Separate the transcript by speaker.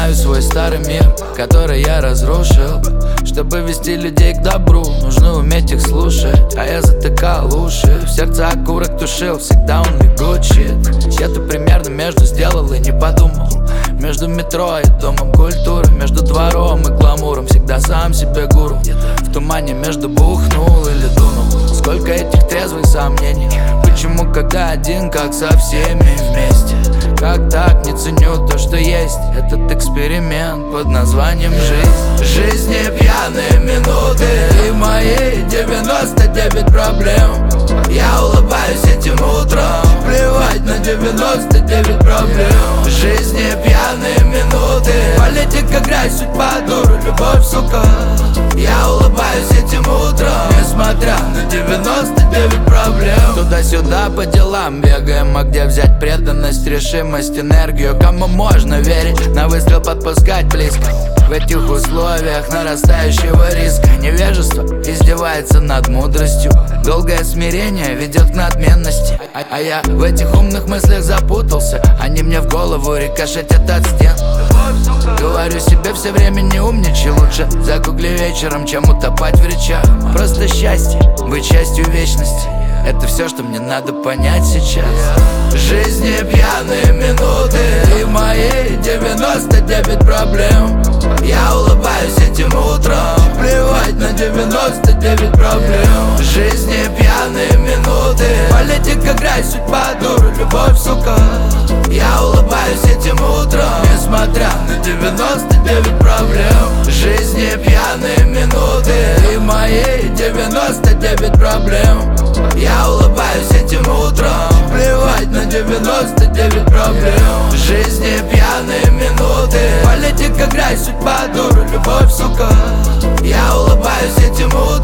Speaker 1: вспоминаю свой старый мир, который я разрушил. Чтобы вести людей к добру, нужно уметь их слушать. А я затыкал уши, в сердце окурок тушил, всегда он лягучит. Где-то примерно между сделал и не подумал. Между метро и домом культуры, между двором и гламуром, всегда сам себе гуру. В тумане между бухнул или дунул. Сколько этих трезвых сомнений. Почему когда один, как со всеми вместе? Как так не ценю то, что есть? Этот эксперимент под названием жизнь. В жизни пьяные минуты и мои 99 проблем. Я улыбаюсь этим утром, плевать на 99 проблем. В жизни пьяные минуты, политика, грязь, судьба, дура, любовь, сука. Я улыбаюсь этим утром, несмотря на 99 проблем. Туда-сюда по делам бегаем, а где взять преданность, решимость, энергию? Кому можно верить, на выстрел подпускать близко? В этих условиях нарастающего риска невежество издевается над мудростью. Долгое смирение ведет к надменности. А я в этих умных мыслях запутался. Они мне в голову рикошетят от стен. Говорю себе все время не умничай. Лучше загугли вечером, чем утопать в речах. Просто счастье, быть частью вечности. Это все, что мне надо понять сейчас. В жизни пьяные минуты и мои 99 проблем. Я улыбаюсь этим утром, плевать на 99 проблем. В жизни пьяные минуты, политика, грязь, судьба, дура, любовь, сука. Я улыбаюсь этим утром, несмотря на 99 проблем. В жизни пьяные минуты и мои 99 проблем. Я улыбаюсь этим утром, плевать на 99 проблем. В жизни пьяные минуты, политика, грязь, судьба, дура, любовь, сука. Я улыбаюсь этим утром.